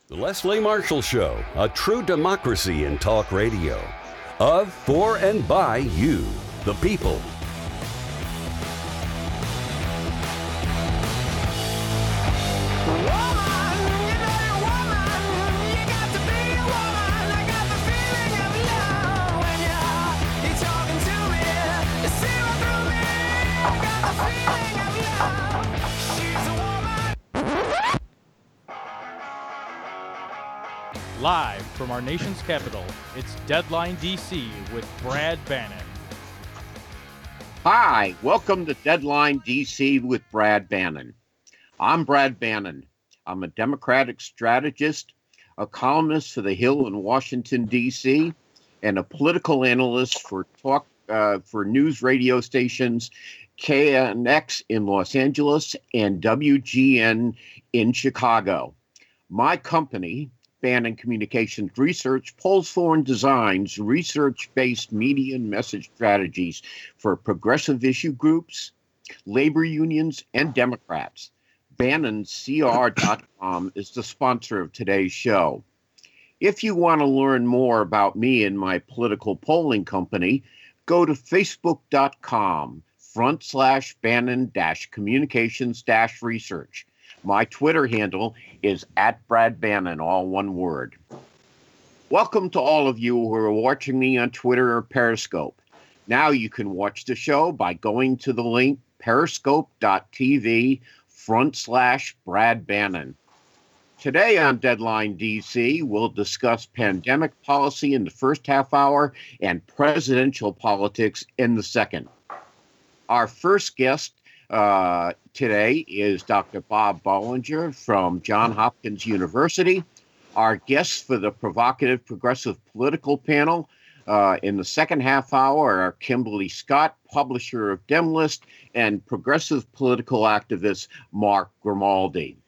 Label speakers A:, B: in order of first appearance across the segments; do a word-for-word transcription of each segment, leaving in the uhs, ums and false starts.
A: The Leslie Marshall Show, a true democracy in talk radio. Of, for, and by you, the people.
B: Live from our nation's capital, it's Deadline D C with Brad Bannon.
C: Hi, welcome to Deadline D C with Brad Bannon. I'm Brad Bannon. I'm a Democratic strategist, a columnist for The Hill in Washington, D C, and a political analyst for talk uh, for news radio stations K N X in Los Angeles and W G N in Chicago. My company, Bannon Communications Research, polls for and designs research-based media and message strategies for progressive issue groups, labor unions, and Democrats. Bannon C R dot com is the sponsor of today's show. If you want to learn more about me and my political polling company, go to facebook.com front slash Bannon dash communications dash research. My Twitter handle is at Brad Bannon, all one word. Welcome to all of you who are watching me on Twitter or Periscope. Now you can watch the show by going to the link periscope.tv front slash Brad Bannon. Today on Deadline D C, we'll discuss pandemic policy in the first half hour and presidential politics in the second. Our first guest Uh, today is Doctor Bob Bollinger from Johns Hopkins University. Our guests for the provocative progressive political panel uh, in the second half hour are Kimberly Scott, publisher of Demlist, and progressive political activist Mark Grimaldi.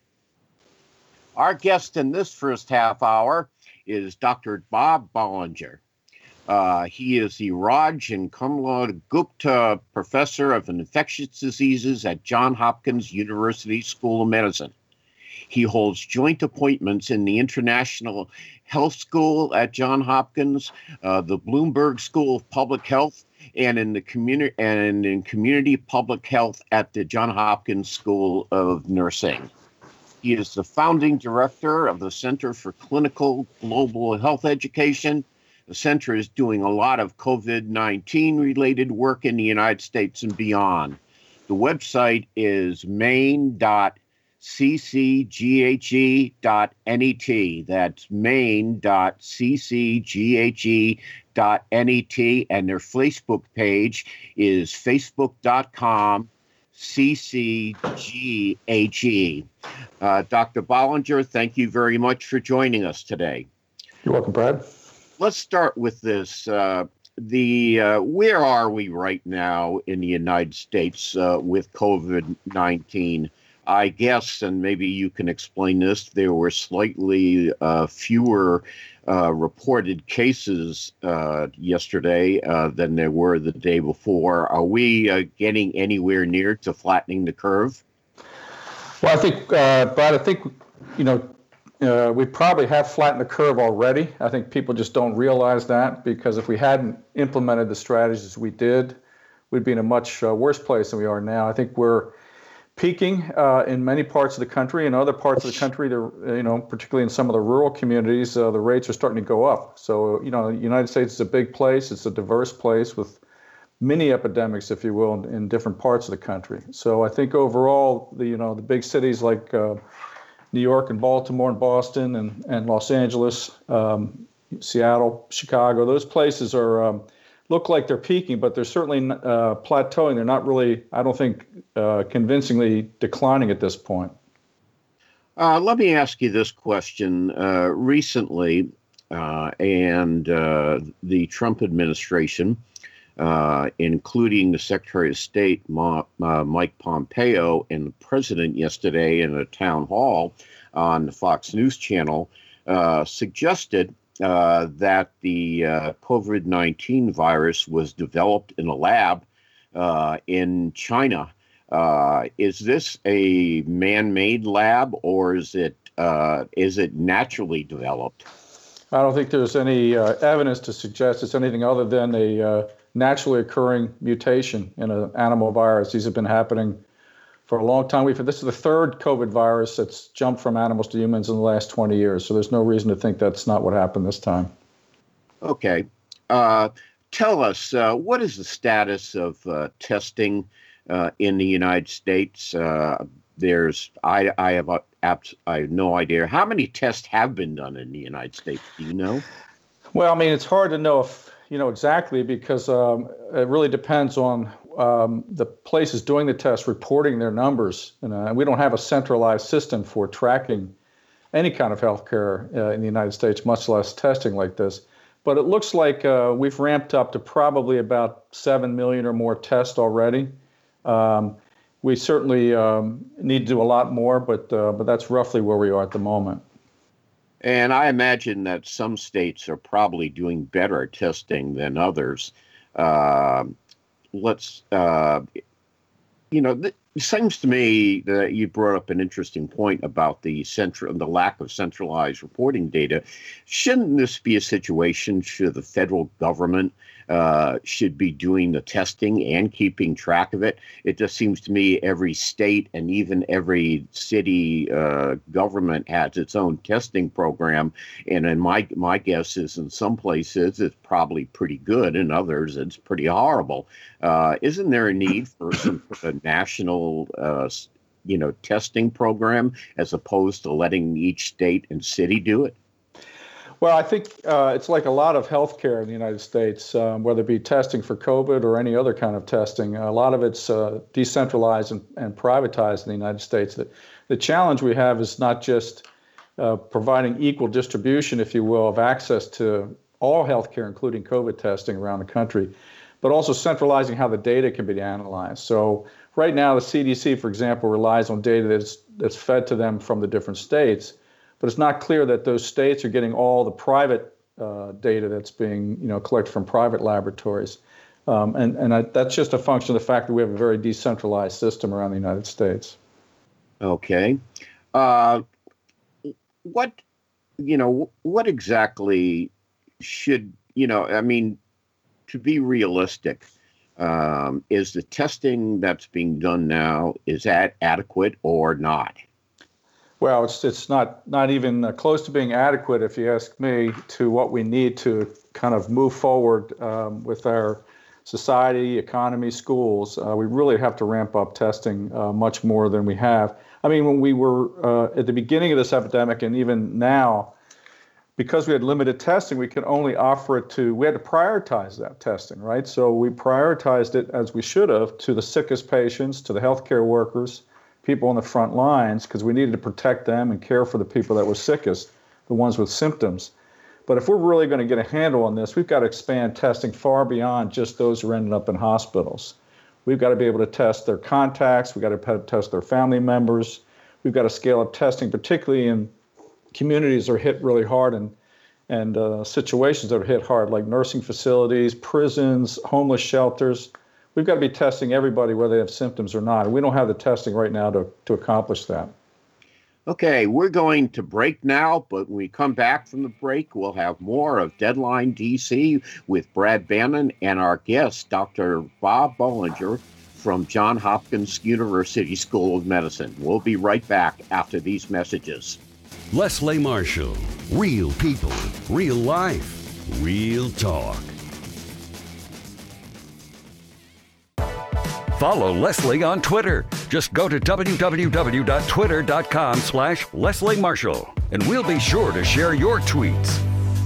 C: Our guest in this first half hour is Doctor Bob Bollinger. Uh, he is the Raj and Kamla Gupta Professor of Infectious Diseases at Johns Hopkins University School of Medicine. He holds joint appointments in the International Health School at Johns Hopkins, uh, the Bloomberg School of Public Health, and in the community and in community public health at the Johns Hopkins School of Nursing. He is the founding director of the Center for Clinical Global Health Education. The center is doing a lot of COVID nineteen related work in the United States and beyond. The website is maine dot c c g h e dot net. That's maine dot c c g h e dot net. And their Facebook page is facebook.com ccghe. Uh, Doctor Bollinger, thank you very much for joining us today.
D: You're welcome, Brad.
C: Let's start with this. Uh, the uh, where are we right now in the United States uh, with COVID nineteen? I guess, and maybe you can explain this, there were slightly uh, fewer uh, reported cases uh, yesterday uh, than there were the day before. Are we uh, getting anywhere near to flattening the curve?
D: Well, I think, uh, Brad, I think, you know, Uh, we probably have flattened the curve already. I think people just don't realize that, because if we hadn't implemented the strategies we did, we'd be in a much uh, worse place than we are now. I think we're peaking uh, in many parts of the country. In other parts of the country, there, you know, particularly in some of the rural communities, uh, the rates are starting to go up. So, you know, the United States is a big place. It's a diverse place with many epidemics, if you will, in, in different parts of the country. So I think overall, the you know, the big cities like uh, New York and Baltimore and Boston and, and Los Angeles, um, Seattle, Chicago, those places are um, look like they're peaking, but they're certainly uh, plateauing. They're not really, I don't think, uh, convincingly declining at this point.
C: Uh, let me ask you this question. Uh, recently, uh, and uh, the Trump administration, uh, including the Secretary of State, Ma, uh, Mike Pompeo, and the president yesterday in a town hall on the Fox News channel, uh, suggested uh, that the uh, COVID nineteen virus was developed in a lab uh, in China. Uh, is this a man-made lab, or is it Uh, is it naturally developed?
D: I don't think there's any uh, evidence to suggest it's anything other than a uh, naturally occurring mutation in an animal virus. These have been happening for a long time. We've this is the third COVID virus that's jumped from animals to humans in the last twenty years. So there's no reason to think that's not what happened this time.
C: Okay. Uh, tell us, uh, what is the status of uh, testing uh, in the United States? Uh, there's, I, I have, a, abs- I have no idea. How many tests have been done in the United States? Do you know?
D: Well, I mean, it's hard to know if, you know, exactly, because um, it really depends on um, the places doing the tests reporting their numbers. And uh, we don't have a centralized system for tracking any kind of healthcare uh, in the United States, much less testing like this. But it looks like uh, we've ramped up to probably about seven million or more tests already. Um, we certainly um, need to do a lot more, but uh, but that's roughly where we are at the moment.
C: And I imagine that some states are probably doing better testing than others. Uh, let's, uh, you know, th- it seems to me that you brought up an interesting point about the central, the lack of centralized reporting data. Shouldn't this be a situation should the federal government uh, should be doing the testing and keeping track of it? It just seems to me every state and even every city uh, government has its own testing program. And in my my guess is in some places it's probably pretty good, in others it's pretty horrible. Uh, isn't there a need for some sort of national, uh, you know, testing program as opposed to letting each state and city do it?
D: Well, I think uh, it's like a lot of healthcare in the United States, um, whether it be testing for COVID or any other kind of testing. A lot of it's uh, decentralized and, and privatized in the United States. The, the challenge we have is not just uh, providing equal distribution, if you will, of access to all healthcare, including COVID testing around the country, but also centralizing how the data can be analyzed. So right now, the C D C, for example, relies on data that's, that's fed to them from the different states. But it's not clear that those states are getting all the private uh, data that's being, you know, collected from private laboratories. Um, and and I, that's just a function of the fact that we have a very decentralized system around the United States.
C: Okay. Uh, what, you know, what exactly should, you know, I mean, to be realistic, um, is the testing that's being done now, is that adequate or not?
D: Well, it's it's not not even uh, close to being adequate, if you ask me, to what we need to kind of move forward um, with our society, economy, schools. Uh, we really have to ramp up testing uh, much more than we have. I mean, when we were uh, at the beginning of this epidemic, and even now, because we had limited testing, we could only offer it to, we had to prioritize that testing, right? So we prioritized it, as we should have, to the sickest patients, to the healthcare workers, people on the front lines, because we needed to protect them and care for the people that were sickest, the ones with symptoms. But if we're really going to get a handle on this, we've got to expand testing far beyond just those who are ending up in hospitals. We've got to be able to test their contacts. We've got to test their family members. We've got to scale up testing, particularly in communities that are hit really hard and, and uh, situations that are hit hard, like nursing facilities, prisons, homeless shelters. We've got to be testing everybody, whether they have symptoms or not. And we don't have the testing right now to, to accomplish that.
C: Okay, we're going to break now, but when we come back from the break, we'll have more of Deadline D C with Brad Bannon and our guest, Doctor Bob Bollinger from Johns Hopkins University School of Medicine. We'll be right back after these messages.
A: Leslie Marshall. Real people, real life, real talk. Follow Leslie on Twitter. Just go to w w w dot twitter dot com slash Leslie Marshall, and we'll be sure to share your tweets.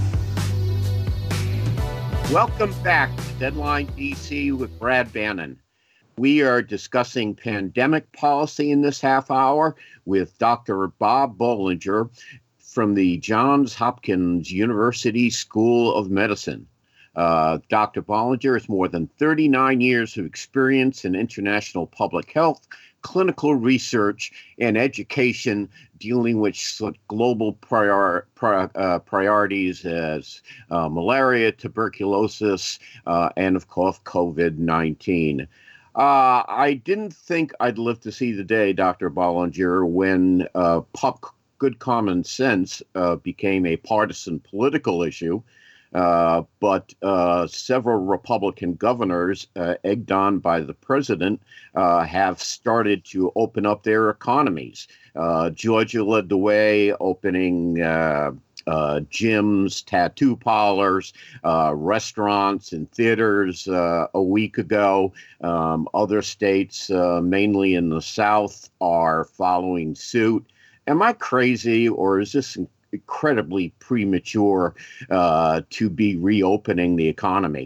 C: Welcome back to Deadline D C with Brad Bannon. We are discussing pandemic policy in this half hour with Doctor Bob Bollinger from the Johns Hopkins University School of Medicine. Uh, Doctor Bollinger has more than thirty-nine years of experience in international public health, clinical research, and education dealing with global prior, prior, uh, priorities as uh, malaria, tuberculosis, uh, and, of course, COVID nineteen. Uh, I didn't think I'd live to see the day, Doctor Bollinger, when uh, pop, good common sense uh, became a partisan political issue. Uh, but uh, several Republican governors, uh, egged on by the president, uh, have started to open up their economies. Uh, Georgia led the way, opening uh, uh, gyms, tattoo parlors, uh, restaurants, and theaters uh, a week ago. Um, other states, uh, mainly in the South, are following suit. Am I crazy, or is this incredibly premature uh, to be reopening the economy?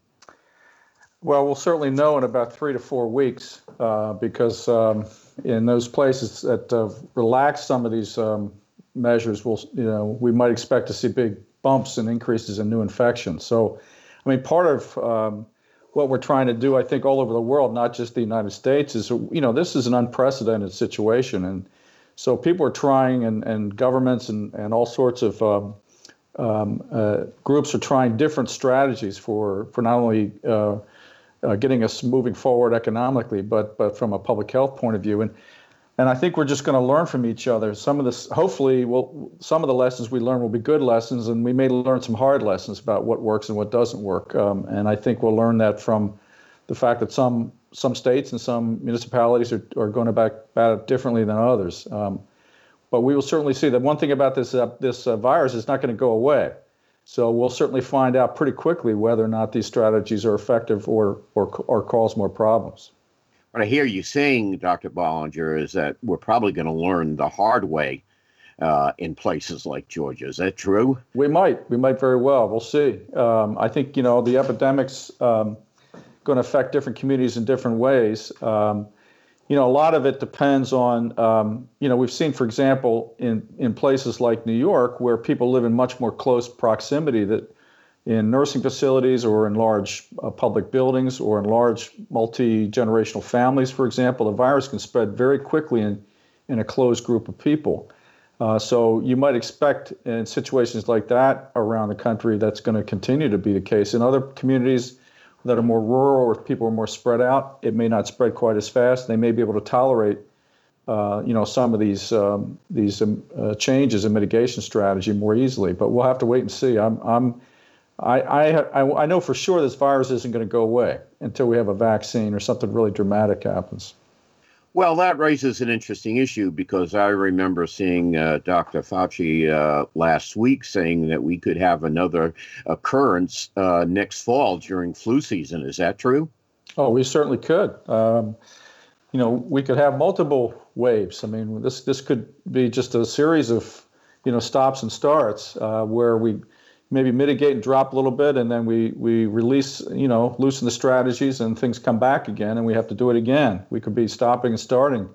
D: Well, we'll certainly know in about three to four weeks uh, because um, in those places that uh, relax some of these um, measures, we'll, you know, we might expect to see big bumps and increases in new infections. So, I mean, part of um, what we're trying to do, I think, all over the world, not just the United States, is, you know, this is an unprecedented situation. And so people are trying, and, and governments and, and all sorts of um, um, uh, groups are trying different strategies for, for not only uh, uh, getting us moving forward economically, but but from a public health point of view. And and I think we're just going to learn from each other. Some of this, hopefully, will some of the lessons we learn will be good lessons, and we may learn some hard lessons about what works and what doesn't work. Um, and I think we'll learn that from the fact that some some states and some municipalities are, are going about it differently than others. Um, but we will certainly see that one thing about this uh, this uh, virus is not going to go away. So we'll certainly find out pretty quickly whether or not these strategies are effective or or, or cause more problems.
C: What I hear you saying, Doctor Bollinger, is that we're probably going to learn the hard way uh, in places like Georgia. Is that true?
D: We might. We might very well. We'll see. Um, I think, you know, the epidemic's um, going to affect different communities in different ways. Um, you know, a lot of it depends on, um, you know, we've seen, for example, in, in places like New York, where people live in much more close proximity, that in nursing facilities or in large uh, public buildings or in large multi-generational families, for example, the virus can spread very quickly in, in a closed group of people. Uh, so you might expect in situations like that around the country, that's going to continue to be the case. In other communities that are more rural or people are more spread out, it may not spread quite as fast. They may be able to tolerate, uh, you know, some of these um, these um, uh, changes in mitigation strategy more easily. But we'll have to wait and see. I'm, I'm, I, I, I know for sure this virus isn't going to go away until we have a vaccine or something really dramatic happens.
C: Well, that raises an interesting issue, because I remember seeing uh, Doctor Fauci uh, last week saying that we could have another occurrence uh, next fall during flu season. Is that true?
D: Oh, we certainly could. Um, you know, we could have multiple waves. I mean, this this could be just a series of, you know, stops and starts uh, where we maybe mitigate and drop a little bit, and then we we release, you know, loosen the strategies, and things come back again, and we have to do it again. We could be stopping and starting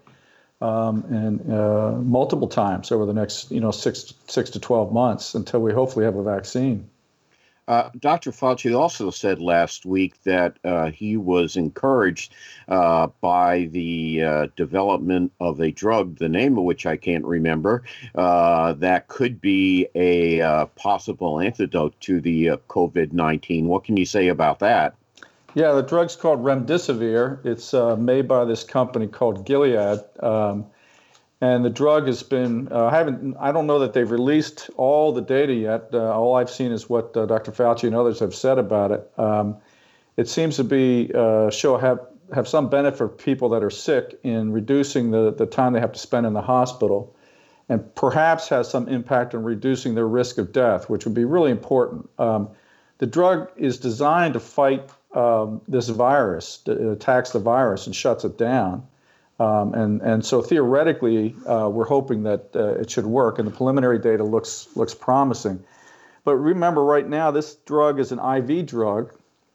D: um, and uh, multiple times over the next, you know, six six to twelve months until we hopefully have a vaccine.
C: Uh, Doctor Fauci also said last week that uh, he was encouraged uh, by the uh, development of a drug, the name of which I can't remember, uh, that could be a uh, possible antidote to the uh, COVID nineteen. What can you say about that?
D: Yeah, the drug's called Remdesivir. It's uh, made by this company called Gilead. Um, And the drug has been, uh, I haven't, I don't know that they've released all the data yet. Uh, all I've seen is what uh, Doctor Fauci and others have said about it. Um, it seems to be, uh, show have, have some benefit for people that are sick in reducing the, the time they have to spend in the hospital, and perhaps has some impact on reducing their risk of death, which would be really important. Um, the drug is designed to fight um, this virus. It attacks the virus and shuts it down. Um, and, and so theoretically, uh, we're hoping that uh, it should work, and the preliminary data looks looks promising. But remember, right now, this drug is an I V drug.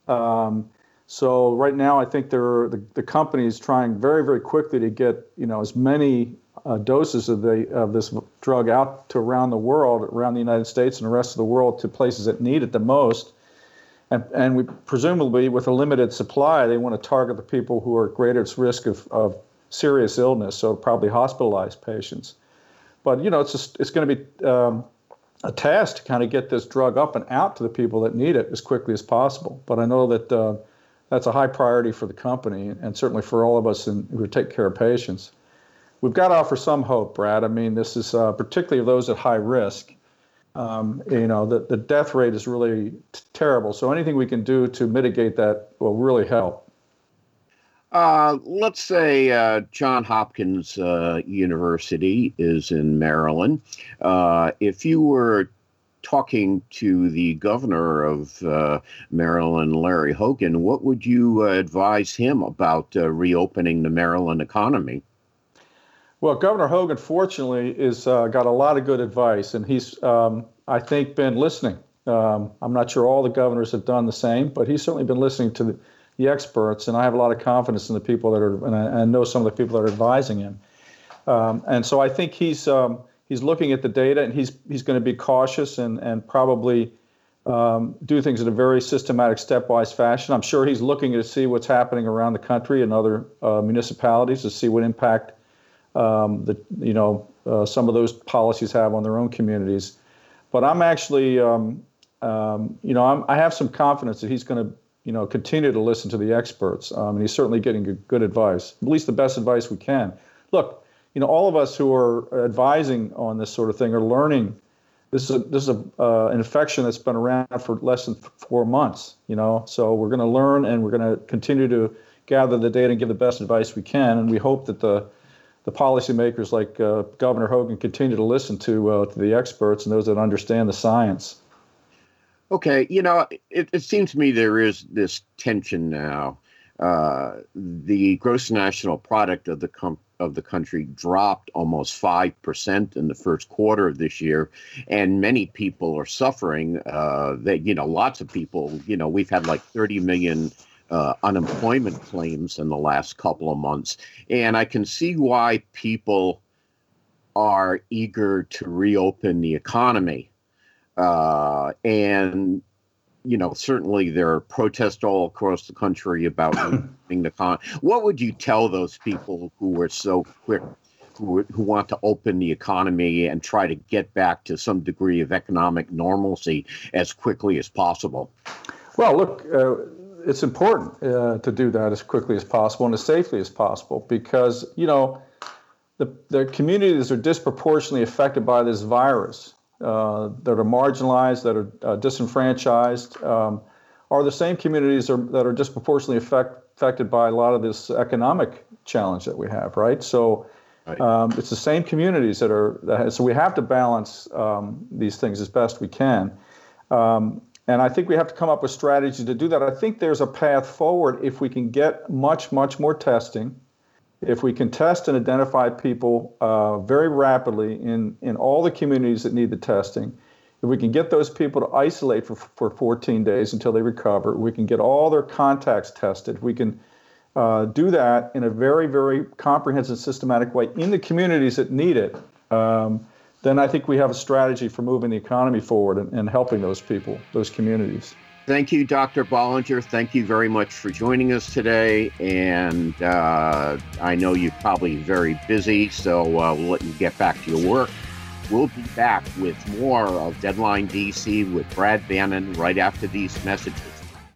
D: Um, so right now, I think there are, the, the company is trying very, very quickly to get, you know, as many uh, doses of the of this drug out to around the world, around the United States and the rest of the world, to places that need it the most. And, and we presumably, with a limited supply, they want to target the people who are at greatest risk of, of serious illness, so probably hospitalized patients. But, you know, it's just, it's going to be um, a task to kind of get this drug up and out to the people that need it as quickly as possible. But I know that uh, that's a high priority for the company, and certainly for all of us in, who take care of patients. we've got to offer some hope, Brad. I mean, this is uh, particularly those at high risk. Um, you know, the, the death rate is really t- terrible. So anything we can do to mitigate that will really help.
C: Uh, let's say uh, Johns Hopkins uh, University is in Maryland. Uh, if you were talking to the governor of uh, Maryland, Larry Hogan, what would you uh, advise him about uh, reopening the Maryland economy?
D: Well, Governor Hogan, fortunately, is uh, got a lot of good advice, and he's, um, I think, been listening. Um, I'm not sure all the governors have done the same, but he's certainly been listening to the, the experts, and I have a lot of confidence in the people that are, and I, I know some of the people that are advising him. Um, and so I think he's um, he's looking at the data, and he's he's going to be cautious and and probably um, do things in a very systematic, stepwise fashion. I'm sure he's looking to see what's happening around the country and other uh, municipalities to see what impact Um, the you know uh, some of those policies have on their own communities, but I'm actually um, um, you know I'm, I have some confidence that he's going to you know continue to listen to the experts, um, and he's certainly getting good, good advice, at least the best advice we can. Look, you know all of us who are advising on this sort of thing are learning. This is a, this is a, uh, an infection that's been around for less than four months. You know, so we're going to learn and we're going to continue to gather the data and give the best advice we can, and we hope that the the policymakers like uh, Governor Hogan continue to listen to uh, to the experts and those that understand the science.
C: Okay, you know, it, it seems to me there is this tension now. Uh, the gross national product of the com- of the country dropped almost five percent in the first quarter of this year, and many people are suffering. Uh, that you know, lots of people. You know, we've had like thirty million Uh, unemployment claims in the last couple of months. And I can see why people are eager to reopen the economy. Uh, and, you know, certainly there are protests all across the country about reopening the economy. What would you tell those people who are so quick, who, who want to open the economy and try to get back to some degree of economic normalcy as quickly as possible?
D: Well, look, uh, it's important uh, to do that as quickly as possible and as safely as possible because, you know, the, the communities are disproportionately affected by this virus uh, that are marginalized, that are uh, disenfranchised, um, are the same communities are, that are disproportionately affect, affected by a lot of this economic challenge that we have, right? So right. Um, it's the same communities that are, that, so we have to balance um, these things as best we can. Um, And I think we have to come up with strategies to do that. I think there's a path forward if we can get much, much more testing, if we can test and identify people uh, very rapidly in, in all the communities that need the testing, if we can get those people to isolate for, for fourteen days until they recover, we can get all their contacts tested, we can uh, do that in a very, very comprehensive, systematic way in the communities that need it. Um, then I think we have a strategy for moving the economy forward and, and helping those people, those communities.
C: Thank you, Doctor Bollinger. Thank you very much for joining us today. And uh, I know you're probably very busy, so uh, we'll let you get back to your work. We'll be back with more of Deadline D C with Brad Bannon right after these messages.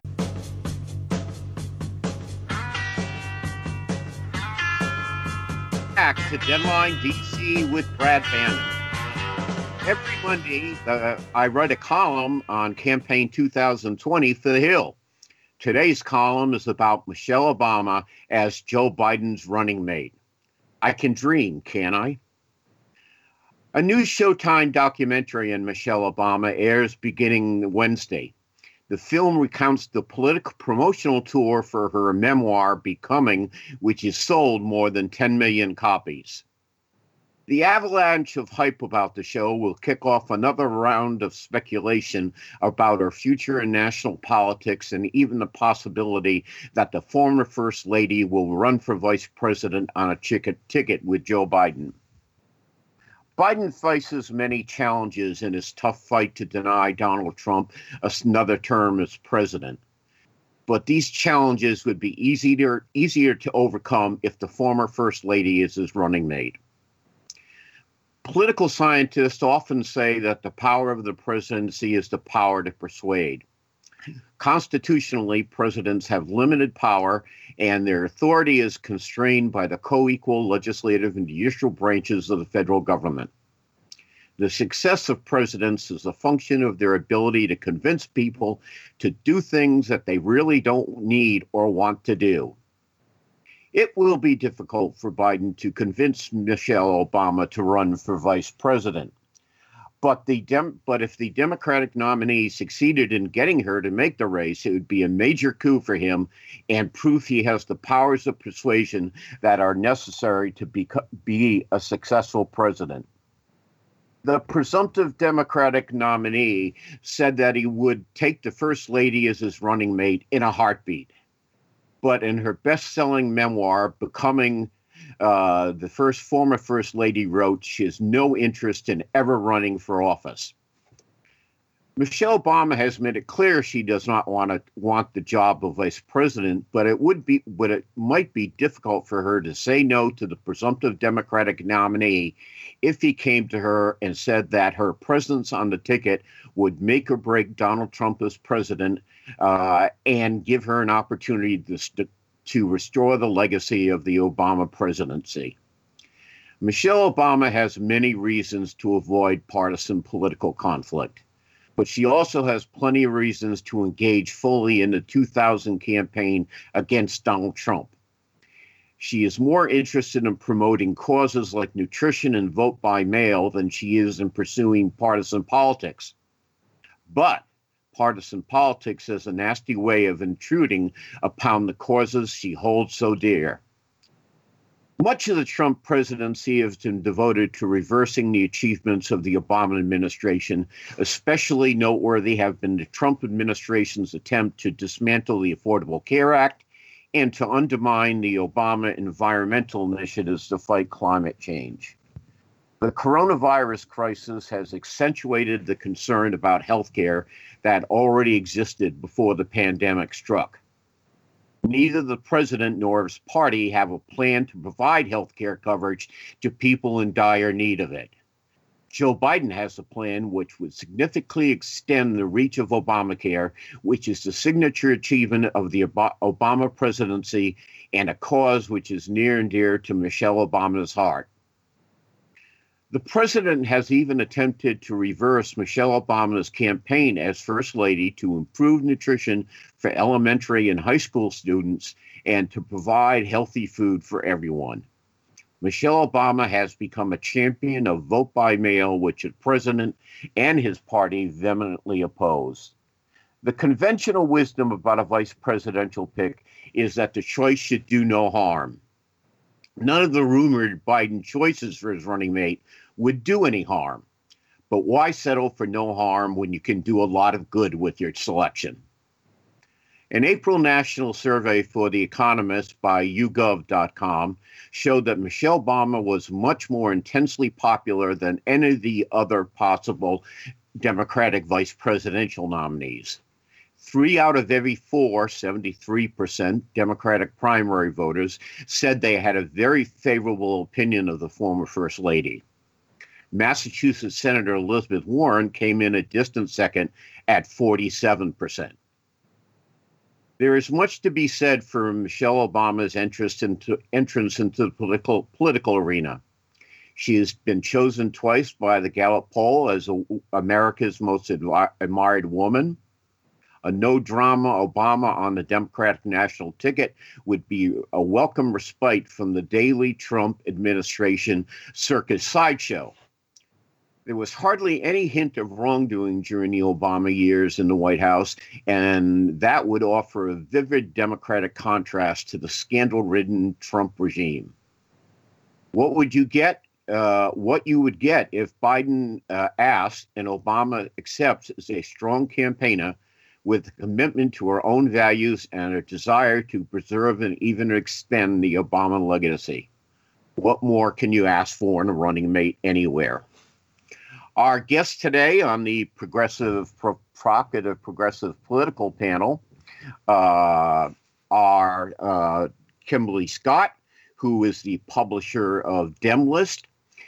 C: Back to Deadline D C with Brad Bannon. Every Monday, uh, I write a column on campaign two thousand twenty for The Hill. Today's column is about Michelle Obama as Joe Biden's running mate. I can dream, can't I? A new Showtime documentary on Michelle Obama airs beginning Wednesday. The film recounts the political promotional tour for her memoir, Becoming, which has sold more than ten million copies. The avalanche of hype about the show will kick off another round of speculation about her future in national politics and even the possibility that the former First Lady will run for vice president on a ticket ticket with Joe Biden. Biden faces many challenges in his tough fight to deny Donald Trump another term as president. But these challenges would be easier, easier to overcome if the former First Lady is his running mate. Political scientists often say that the power of the presidency is the power to persuade. Constitutionally, presidents have limited power, and their authority is constrained by the co-equal legislative and judicial branches of the federal government. The success of presidents is a function of their ability to convince people to do things that they really don't need or want to do. It will be difficult for Biden to convince Michelle Obama to run for vice president. But the Dem- but if the Democratic nominee succeeded in getting her to make the race, it would be a major coup for him and proof he has the powers of persuasion that are necessary to be, be a successful president. The presumptive Democratic nominee said that he would take the First Lady as his running mate in a heartbeat. But in her best-selling memoir, Becoming Uh, the first former First Lady wrote she has no interest in ever running for office. Michelle Obama has made it clear she does not want to want the job of vice president, but it would be, but it might be difficult for her to say no to the presumptive Democratic nominee if he came to her and said that her presence on the ticket would make or break Donald Trump as president uh, and give her an opportunity to. St- to restore the legacy of the Obama presidency. Michelle Obama has many reasons to avoid partisan political conflict, but she also has plenty of reasons to engage fully in the two thousand campaign against Donald Trump. She is more interested in promoting causes like nutrition and vote by mail than she is in pursuing partisan politics. But partisan politics is a nasty way of intruding upon the causes she holds so dear. Much of the Trump presidency has been devoted to reversing the achievements of the Obama administration. Especially noteworthy have been the Trump administration's attempt to dismantle the Affordable Care Act and to undermine the Obama environmental initiatives to fight climate change. The coronavirus crisis has accentuated the concern about health care that already existed before the pandemic struck. Neither the president nor his party have a plan to provide health care coverage to people in dire need of it. Joe Biden has a plan which would significantly extend the reach of Obamacare, which is the signature achievement of the Obama presidency and a cause which is near and dear to Michelle Obama's heart. The president has even attempted to reverse Michelle Obama's campaign as First Lady to improve nutrition for elementary and high school students and to provide healthy food for everyone. Michelle Obama has become a champion of vote by mail, which the president and his party vehemently oppose. The conventional wisdom about a vice presidential pick is that the choice should do no harm. None of the rumored Biden choices for his running mate would do any harm. But why settle for no harm when you can do a lot of good with your selection? An April national survey for The Economist by you gov dot com showed that Michelle Obama was much more intensely popular than any of the other possible Democratic vice presidential nominees. Three out of every four, seventy-three percent, Democratic primary voters said they had a very favorable opinion of the former First Lady. Massachusetts Senator Elizabeth Warren came in a distant second at forty-seven percent. There is much to be said for Michelle Obama's interest into, entrance into the political, political arena. She has been chosen twice by the Gallup poll as a, America's most admi- admired woman. A no-drama Obama on the Democratic national ticket would be a welcome respite from the daily Trump administration circus sideshow. There was hardly any hint of wrongdoing during the Obama years in the White House, and that would offer a vivid Democratic contrast to the scandal-ridden Trump regime. What would you get? Uh, what you would get if Biden uh, asked and Obama accepts is a strong campaigner with a commitment to our own values and a desire to preserve and even extend the Obama legacy. What more can you ask for in a running mate anywhere? Our guests today on the progressive, pro- provocative progressive political panel uh, are uh, Kimberly Scott, who is the publisher of Demlist,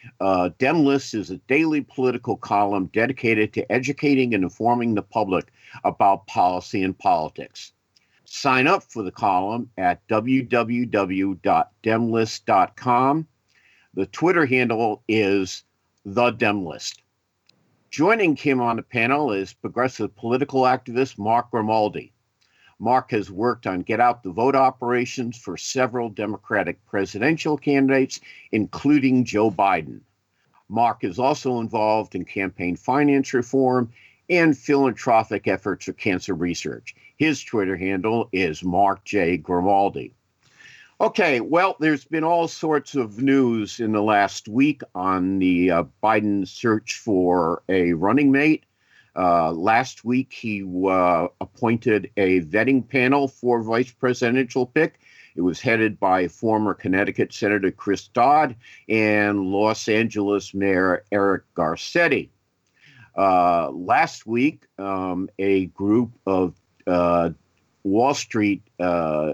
C: Uh, Demlist is a daily political column dedicated to educating and informing the public about policy and politics. Sign up for the column at w w w dot demlist dot com. The Twitter handle is The Demlist. Joining Kim on the panel is progressive political activist Mark Grimaldi. Mark has worked on get out the vote operations for several Democratic presidential candidates, including Joe Biden. Mark is also involved in campaign finance reform and philanthropic efforts for cancer research. His Twitter handle is Mark J. Grimaldi. Okay, well, there's been all sorts of news in the last week on the uh, Biden search for a running mate. Uh, last week, he uh, appointed a vetting panel for vice presidential pick. It was headed by former Connecticut Senator Chris Dodd and Los Angeles Mayor Eric Garcetti. Uh, last week, um, a group of uh, Wall Street uh,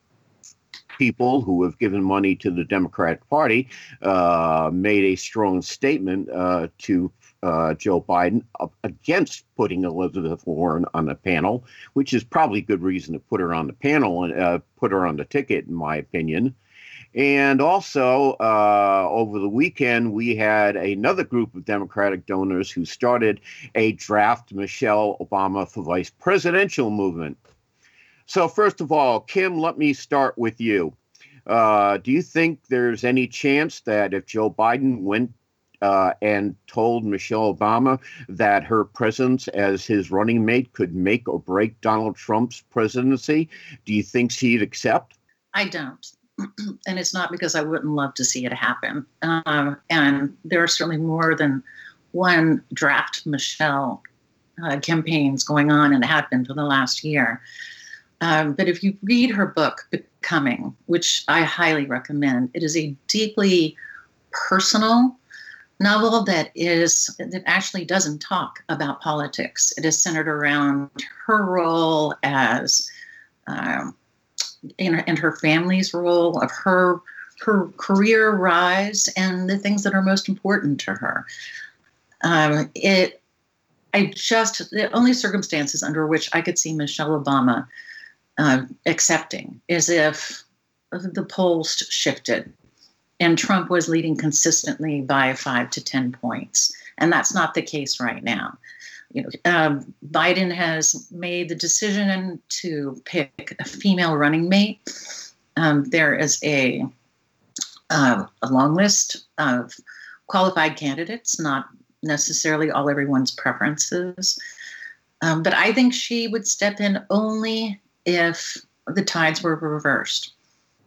C: people who have given money to the Democratic Party uh, made a strong statement uh, to uh, Joe Biden against putting Elizabeth Warren on the panel, which is probably good reason to put her on the panel and uh, put her on the ticket, in my opinion. And also, uh, over the weekend, we had another group of Democratic donors who started a draft Michelle Obama for vice presidential movement. So first of all, Kim, let me start with you. Uh, do you think there's any chance that if Joe Biden went uh, and told Michelle Obama that her presence as his running mate could make or break Donald Trump's presidency, do you think she'd accept?
E: I don't. And it's not because I wouldn't love to see it happen. Um, and there are certainly more than one draft Michelle uh, campaigns going on, and have been for the last year. Um, but if you read her book, Becoming, which I highly recommend, it is a deeply personal novel that is that actually doesn't talk about politics. It is centered around her role as um, in, in her family's role, of her her career rise, and the things that are most important to her. Um, it, I just the only circumstances under which I could see Michelle Obama Uh, accepting is if the polls shifted and Trump was leading consistently by five to ten points. And that's not the case right now. You know, um, Biden has made the decision to pick a female running mate. Um, there is a, uh, a long list of qualified candidates, not necessarily all everyone's preferences. Um, but I think she would step in only if the tides were reversed.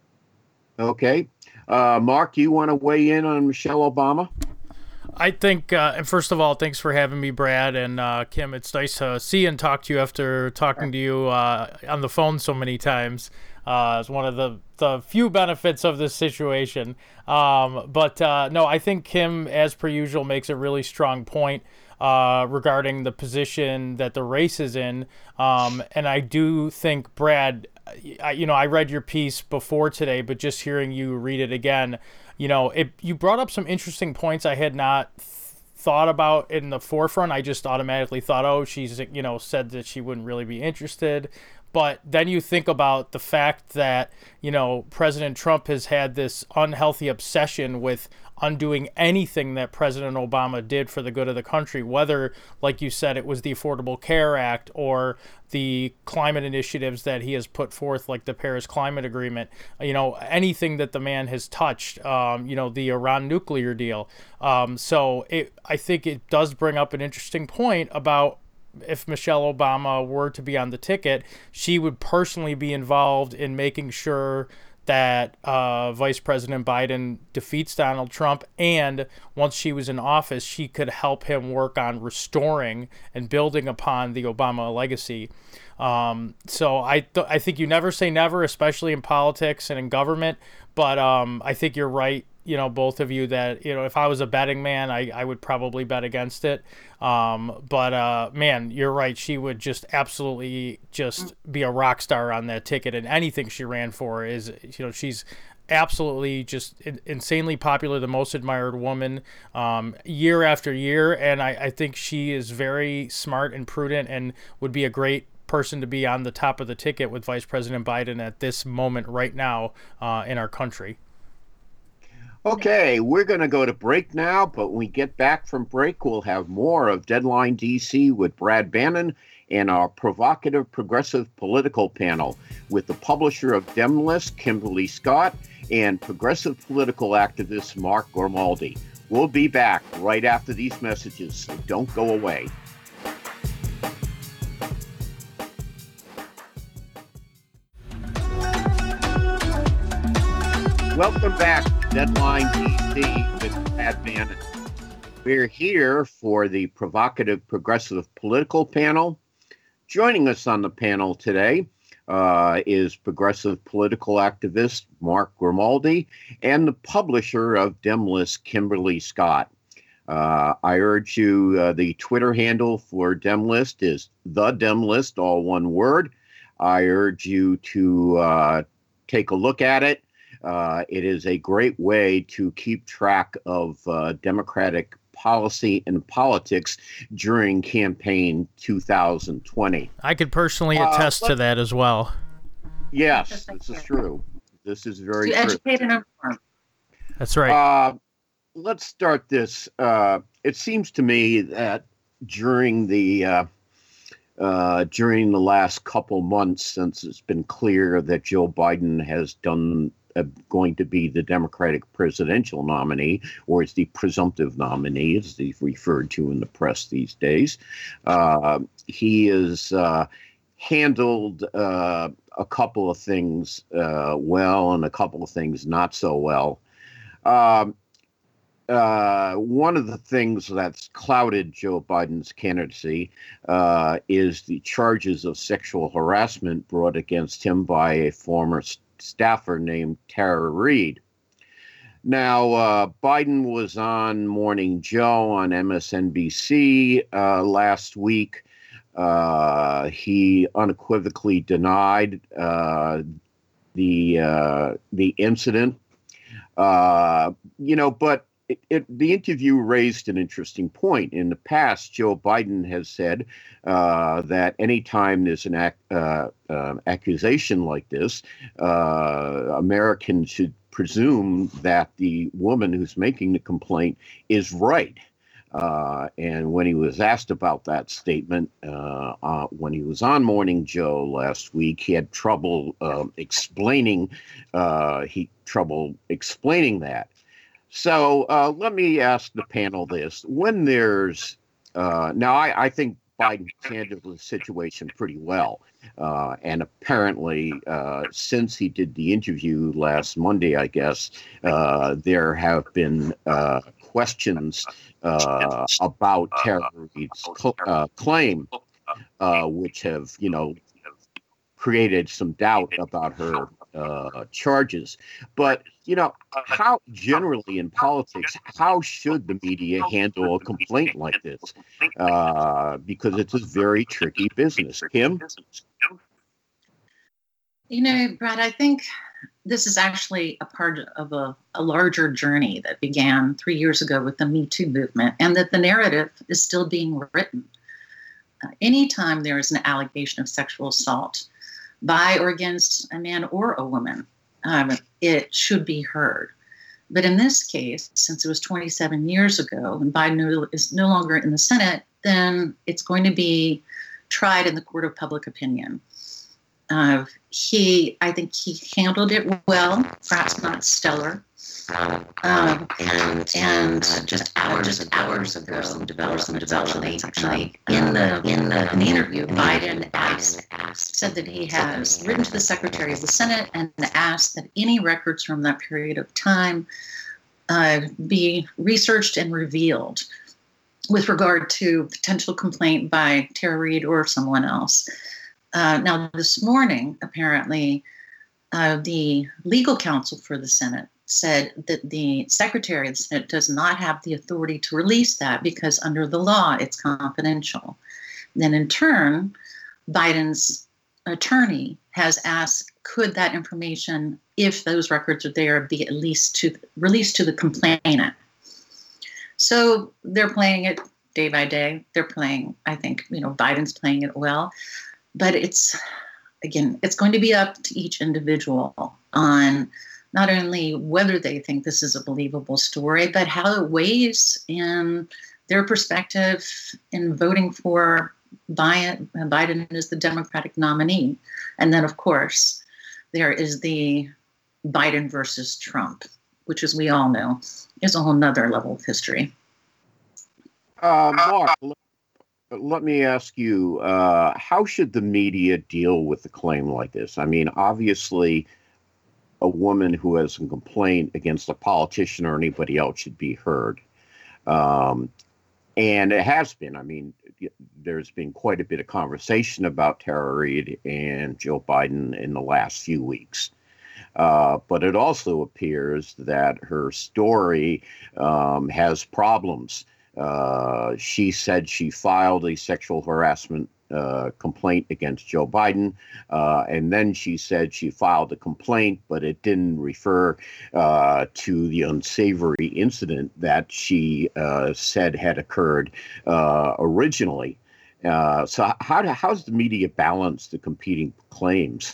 C: Okay. Uh, Mark, you want to weigh in on Michelle Obama?
B: I think, uh, and first of all, thanks for having me, Brad. And uh, Kim, it's nice to see and talk to you after talking to you uh, on the phone so many times. Uh, it's one of the, the few benefits of this situation. Um, but uh, no, I think Kim, as per usual, makes a really strong point Uh, regarding the position that the race is in. Um, and I do think, Brad, I, you know, I read your piece before today, but just hearing you read it again, you know, it, you brought up some interesting points I had not th- thought about in the forefront. I just automatically thought, oh, she's, you know, said that she wouldn't really be interested. But then you think about the fact that, you know, President Trump has had this unhealthy obsession with undoing anything that President Obama did for the good of the country, whether, like you said, it was the Affordable Care Act or the climate initiatives that he has put forth, like the Paris Climate Agreement, you know, anything that the man has touched, um, you know, the Iran nuclear deal. Um, so it, I think it does bring up an interesting point about if Michelle Obama were to be on the ticket, she would personally be involved in making sure that uh, Vice President Biden defeats Donald Trump, and once she was in office, she could help him work on restoring and building upon the Obama legacy. Um, so I th- I think you never say never, especially in politics and in government, but um, I think you're right, you know, both of you, that, you know, if I was a betting man, I, I would probably bet against it. Um, but, uh, man, you're right. She would just absolutely just be a rock star on that ticket, and anything she ran for is, you know, she's absolutely just in, insanely popular, the most admired woman um, year after year. And I, I think she is very smart and prudent and would be a great person to be on the top of the ticket with Vice President Biden at this moment right now uh, in our country.
C: Okay, we're going to go to break now, but when we get back from break, we'll have more of Deadline D C with Brad Bannon and our provocative progressive political panel with the publisher of Demlist, Kimberly Scott, and progressive political activist Mark Grimaldi. We'll be back right after these messages, so don't go away. Welcome back to Deadline D C with Brad Bannon. We're here for the provocative progressive political panel. Joining us on the panel today uh, is progressive political activist Mark Grimaldi and the publisher of Demlist, Kimberly Scott. Uh, I urge you, uh, the Twitter handle for Demlist is the Demlist, all one word. I urge you to uh, take a look at it. Uh, it is a great way to keep track of uh, Democratic policy and politics during campaign two thousand twenty.
B: I could personally attest uh, to that as well.
C: Yes, this is true. This is very
E: to
C: true.
E: Educate and inform.
B: That's right.
C: Uh, let's start this. Uh, it seems to me that during the uh, uh, during the last couple months, since it's been clear that Joe Biden has done uh, going to be the Democratic presidential nominee, or is the presumptive nominee, as he's referred to in the press these days, uh, he is uh, handled uh, a couple of things uh, well and a couple of things not so well. Um, Uh, one of the things that's clouded Joe Biden's candidacy uh, is the charges of sexual harassment brought against him by a former st- staffer named Tara Reade. Now, uh, Biden was on Morning Joe on M S N B C uh, last week. Uh, he unequivocally denied uh, the uh, the incident. Uh, you know, but It, it, the interview raised an interesting point. In the past, Joe Biden has said uh, that anytime there's an ac- uh, uh, accusation like this, uh, Americans should presume that the woman who's making the complaint is right. Uh, and when he was asked about that statement, uh, uh, when he was on Morning Joe last week, he had trouble uh, explaining. Uh, he trouble explaining that. So uh, let me ask the panel this. When there's, uh, now I, I think Biden handled the situation pretty well. Uh, and apparently, uh, since he did the interview last Monday, I guess, uh, there have been uh, questions uh, about Tara Reade's cl- uh, claim, uh, which have, you know, created some doubt about her uh, charges. But, you know, how generally in politics, how should the media handle a complaint like this? Uh, because it's a very tricky business. Kim?
E: You know, Brad, I think this is actually a part of a, a larger journey that began three years ago with the Me Too movement, and that the narrative is still being written. Uh, anytime there is an allegation of sexual assault by or against a man or a woman, um, it should be heard. But in this case, since it was twenty-seven years ago and Biden is no longer in the Senate, then it's going to be tried in the court of public opinion. Uh, he, I think he handled it well, perhaps not stellar. Um, and and uh, just hours, just hours ago, there were some developments actually, actually in the in the, in the interview. Biden asked, asked, said that he has written to the Secretary of the Senate and asked that any records from that period of time uh, be researched and revealed with regard to potential complaint by Tara Reade or someone else. Uh, now, this morning, apparently, uh, the legal counsel for the Senate said that the Secretary of the Senate does not have the authority to release that because under the law, it's confidential. Then in turn, Biden's attorney has asked, could that information, if those records are there, be at least to released to the complainant? So they're playing it day by day. They're playing, I think, you know, Biden's playing it well. But it's, again, it's going to be up to each individual on not only whether they think this is a believable story, but how it weighs in their perspective in voting for Biden, Biden as the Democratic nominee. And then, of course, there is the Biden versus Trump, which, as we all know, is a whole nother level of history.
C: Uh, Mark, let, let me ask you, uh, how should the media deal with a claim like this? I mean, obviously, a woman who has a complaint against a politician or anybody else should be heard. Um, and it has been. I mean, there's been quite a bit of conversation about Tara Reade and Joe Biden in the last few weeks. Uh, but it also appears that her story um, has problems. Uh, she said she filed a sexual harassment uh, complaint against Joe Biden, uh, and then she said she filed a complaint, but it didn't refer uh, to the unsavory incident that she uh, said had occurred uh, originally. Uh, so how do, how's the media balance the competing claims?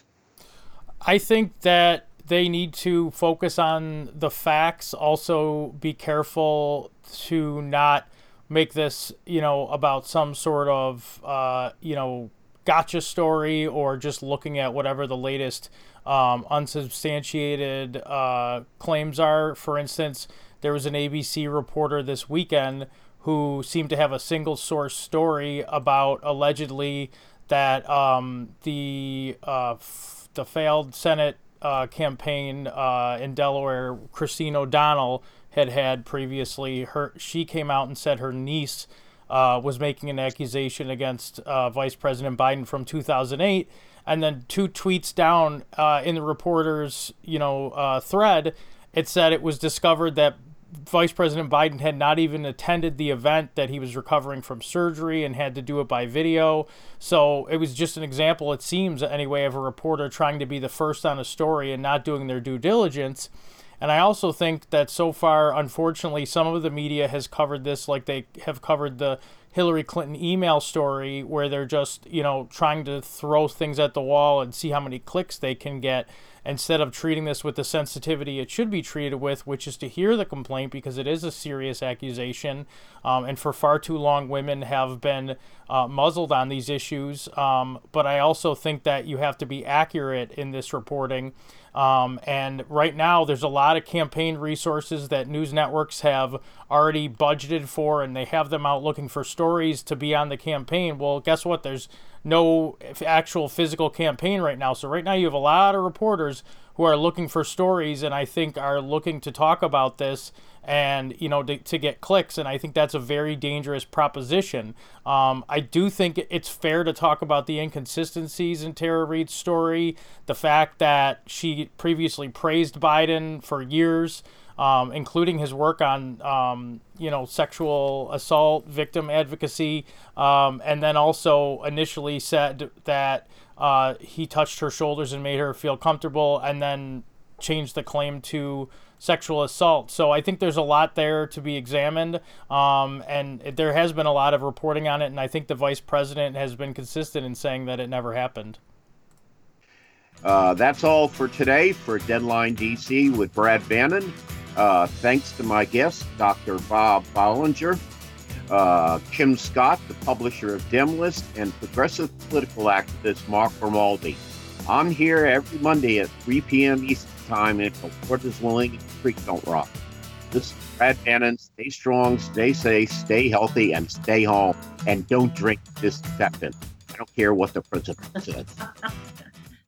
B: I think that they need to focus on the facts. Also, be careful to not make this, you know, about some sort of, uh, you know, gotcha story, or just looking at whatever the latest um, unsubstantiated uh, claims are. For instance, there was an A B C reporter this weekend who seemed to have a single source story about allegedly that um, the uh, f- the failed Senate uh, campaign uh, in Delaware, Christine O'Donnell, had had previously. Her she came out and said her niece uh, was making an accusation against uh, Vice President Biden from two thousand eight, and then two tweets down uh, in the reporter's you know uh, thread, it said it was discovered that Vice President Biden had not even attended the event, that he was recovering from surgery and had to do it by video. So it was just an example, it seems anyway, of a reporter trying to be the first on a story and not doing their due diligence. And I also think that so far, unfortunately, some of the media has covered this like they have covered the Hillary Clinton email story, where they're just, you know, trying to throw things at the wall and see how many clicks they can get, instead of treating this with the sensitivity it should be treated with, which is to hear the complaint, because it is a serious accusation. Um, and for far too long, women have been uh, muzzled on these issues. Um, but I also think that you have to be accurate in this reporting. Um, and right now, there's a lot of campaign resources that news networks have already budgeted for, and they have them out looking for stories to be on the campaign. Well, guess what? There's no actual physical campaign right now. So right now you have a lot of reporters who are looking for stories, and I think are looking to talk about this and, you know, to, to get clicks. And I think that's a very dangerous proposition. Um, I do think it's fair to talk about the inconsistencies in Tara Reade's story, the fact that she previously praised Biden for years, um, including his work on, um, you know, sexual assault victim advocacy, um, and then also initially said that uh, he touched her shoulders and made her feel comfortable, and then changed the claim to sexual assault. So I think there's a lot there to be examined, um, and there has been a lot of reporting on it, and I think the vice president has been consistent in saying that it never happened.
C: Uh, that's all for today for Deadline D C with Brad Bannon. Uh, thanks to my guest, Doctor Bob Bollinger, uh, Kim Scott, the publisher of Demlist, and progressive political activist Mark Grimaldi. I'm here every Monday at three p.m. Eastern Time, and if the Lord is willing, the creek don't rock. This is Brad Bannon. Stay strong, stay safe, stay healthy, and stay home. And don't drink disinfectant. I don't care what the president says.